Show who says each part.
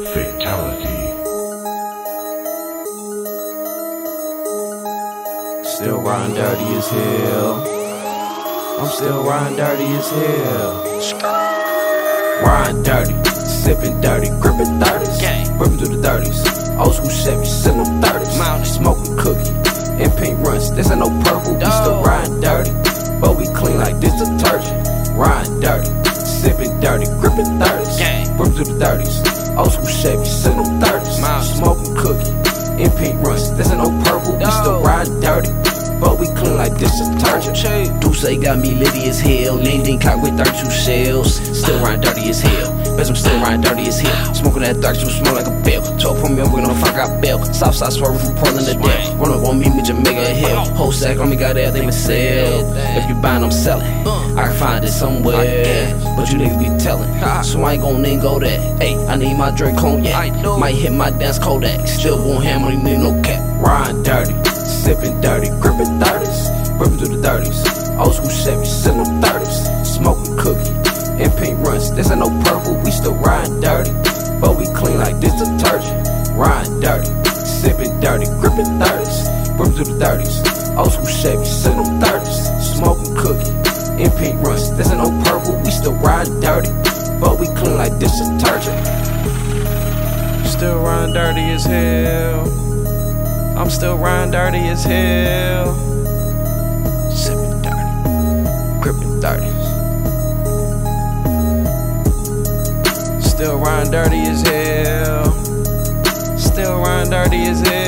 Speaker 1: Fatality.
Speaker 2: Still riding dirty as hell. I'm still riding dirty as hell. Riding dirty, sipping dirty, gripping 30s, ripping through the 30s. Old school Chevy, sitting on 30s, smoking cookie and pink runs. This ain't no purple, we still riding dirty, but we clean like this detergent. Riding dirty, sipping dirty, gripping 30s, ripping through the 30s. Old school Chevy, sitting on 30s, smoking cookie and pink runs. This ain't no purple, we still riding dirty, but we clean like this detergent. Deuce got me litty as hell. Lean cock with 32 shells. Still riding dirty as hell. Bet I'm still riding dirty as hell. Smoking that 32, smoke like a bell. 12 from me, I'm gonna fuck out bell. Southside swerving from Portland to Dale. Run up on me, with Jamaica and hell. Whole sack on me, got everything to sell. If you buying, I'm selling. I can find it somewhere, but you niggas be telling. So I ain't gon' even go there. Ayy, I need my drink cognac. Might hit my dance Kodak. Still won't hammer, you need no cap. Riding dirty, sipping dirty, gripping 30s, ripping through the 30s. Old school Chevy, sitting on 30s, smoking cookie and pink runs. This ain't no purple, we still riding dirty, but we clean like this detergent. Riding dirty, sipping dirty, gripping 30s, ripping through the 30s. Old school Chevy, sitting on 30s, smoking cookie and pink runs. This ain't no purple, we still riding dirty, but we clean like this detergent. Still riding dirty as hell. I'm still riding dirty as hell. Sipping dirty, gripping 30s. Still riding dirty as hell. Still riding dirty as hell.